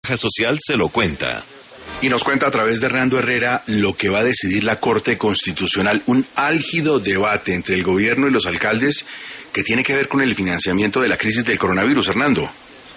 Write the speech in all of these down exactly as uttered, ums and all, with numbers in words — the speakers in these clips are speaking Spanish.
Social se lo cuenta. Y nos cuenta a través de Hernando Herrera lo que va a decidir la Corte Constitucional, un álgido debate entre el gobierno y los alcaldes que tiene que ver con el financiamiento de la crisis del coronavirus. Hernando.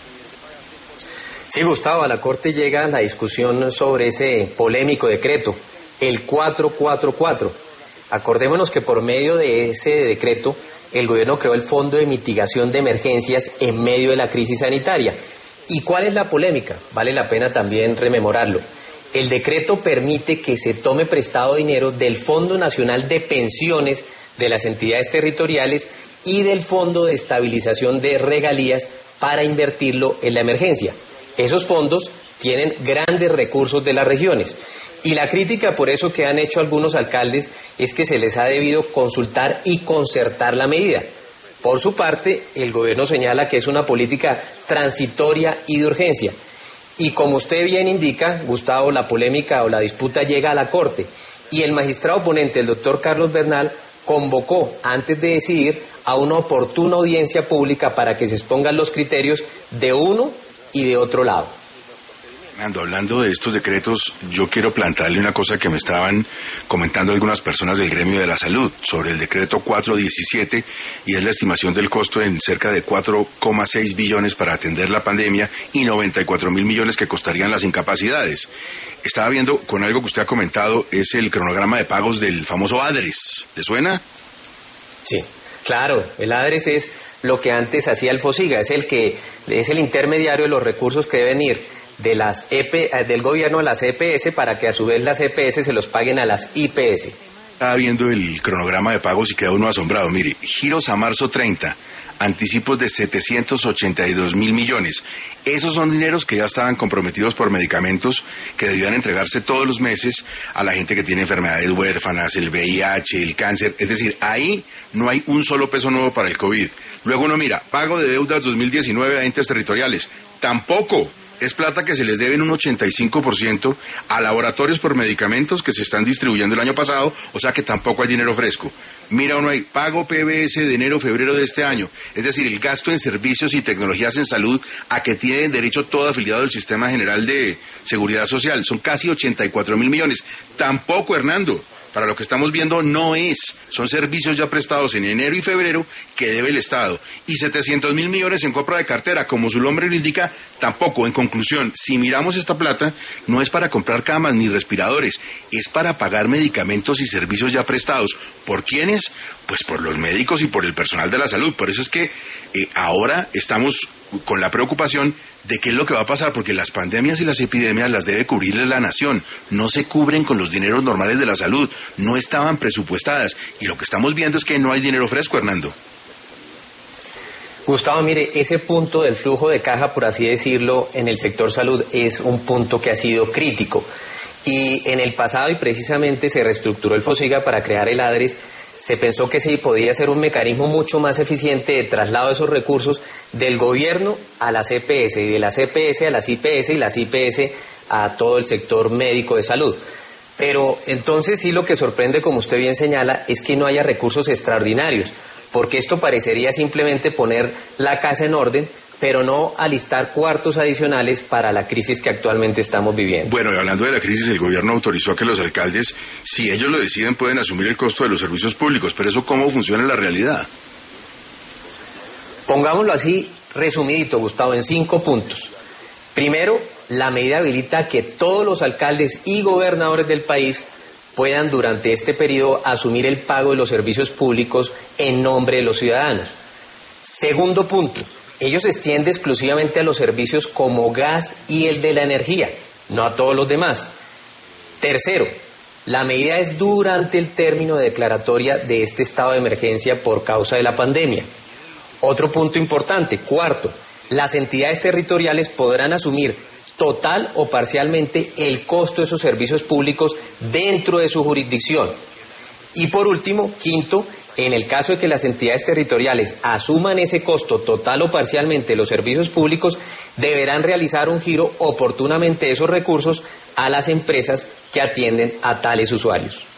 Sí, Gustavo, a la Corte llega la discusión sobre ese polémico decreto, el cuatrocientos cuarenta y cuatro. Acordémonos que por medio de ese decreto, el gobierno creó el Fondo de Mitigación de Emergencias en medio de la crisis sanitaria. ¿Y cuál es la polémica? Vale la pena también rememorarlo. El decreto permite que se tome prestado dinero del Fondo Nacional de Pensiones de las entidades territoriales y del Fondo de Estabilización de Regalías para invertirlo en la emergencia. Esos fondos tienen grandes recursos de las regiones. Y la crítica por eso que han hecho algunos alcaldes es que se les ha debido consultar y concertar la medida. Por su parte, el gobierno señala que es una política transitoria y de urgencia. Y como usted bien indica, Gustavo, la polémica o la disputa llega a la Corte. Y el magistrado ponente, el doctor Carlos Bernal, convocó, antes de decidir, a una oportuna audiencia pública para que se expongan los criterios de uno y de otro lado. Fernando, hablando de estos decretos, yo quiero plantearle una cosa que me estaban comentando algunas personas del gremio de la salud sobre el decreto cuatrocientos diecisiete, y es la estimación del costo en cerca de cuatro coma seis billones para atender la pandemia y noventa y cuatro mil millones que costarían las incapacidades. Estaba viendo con algo que usted ha comentado, es el cronograma de pagos del famoso ADRES. ¿Le suena? Sí, claro, el ADRES es lo que antes hacía el FOSIGA, es el que es el intermediario de los recursos que deben ir de las E P, del gobierno a las E P S para que a su vez las E P S se los paguen a las I P S. Estaba viendo el cronograma de pagos y queda uno asombrado. Mire, giros a marzo treinta, anticipos de setecientos ochenta y dos mil millones. Esos son dineros que ya estaban comprometidos por medicamentos que debían entregarse todos los meses a la gente que tiene enfermedades huérfanas, el V I H, el cáncer. Es decir, ahí no hay un solo peso nuevo para el COVID. Luego uno mira, pago de deudas dos mil diecinueve a entes territoriales. Tampoco. Es plata que se les deben un ochenta y cinco por ciento a laboratorios por medicamentos que se están distribuyendo el año pasado, o sea que tampoco hay dinero fresco. Mira uno ahí, pago P B S de enero a febrero de este año, es decir, el gasto en servicios y tecnologías en salud a que tiene derecho todo afiliado del Sistema General de Seguridad Social, son casi ochenta y cuatro mil millones. Tampoco, Hernando. Para lo que estamos viendo no es, son servicios ya prestados en enero y febrero que debe el Estado. Y setecientos mil millones en compra de cartera, como su nombre lo indica, tampoco. En conclusión, si miramos esta plata, no es para comprar camas ni respiradores, es para pagar medicamentos y servicios ya prestados. ¿Por quiénes? Pues por los médicos y por el personal de la salud. Por eso es que eh, ahora estamos con la preocupación de qué es lo que va a pasar, porque las pandemias y las epidemias las debe cubrirles la nación, no se cubren con los dineros normales de la salud, no estaban presupuestadas, y lo que estamos viendo es que no hay dinero fresco, Hernando. Gustavo, mire, ese punto del flujo de caja, por así decirlo, en el sector salud es un punto que ha sido crítico, y en el pasado, y precisamente se reestructuró el FOSIGA para crear el ADRES, se pensó que sí podía ser un mecanismo mucho más eficiente de traslado de esos recursos del gobierno a las E P S y de las E P S a las I P S y las I P S a todo el sector médico de salud. Pero entonces sí, lo que sorprende, como usted bien señala, es que no haya recursos extraordinarios, porque esto parecería simplemente poner la casa en orden, pero no alistar cuartos adicionales para la crisis que actualmente estamos viviendo. Bueno, y hablando de la crisis, el gobierno autorizó a que los alcaldes, si ellos lo deciden, pueden asumir el costo de los servicios públicos, pero ¿eso cómo funciona en la realidad? Pongámoslo así, resumidito, Gustavo, en cinco puntos. Primero, la medida habilita que todos los alcaldes y gobernadores del país puedan durante este periodo asumir el pago de los servicios públicos en nombre de los ciudadanos. Segundo punto, ellos se extiende exclusivamente a los servicios como gas y el de la energía, no a todos los demás. Tercero, la medida es durante el término de declaratoria de este estado de emergencia por causa de la pandemia. Otro punto importante, cuarto, las entidades territoriales podrán asumir total o parcialmente el costo de esos servicios públicos dentro de su jurisdicción. Y por último, quinto, en el caso de que las entidades territoriales asuman ese costo total o parcialmente de los servicios públicos, deberán realizar un giro oportunamente de esos recursos a las empresas que atienden a tales usuarios.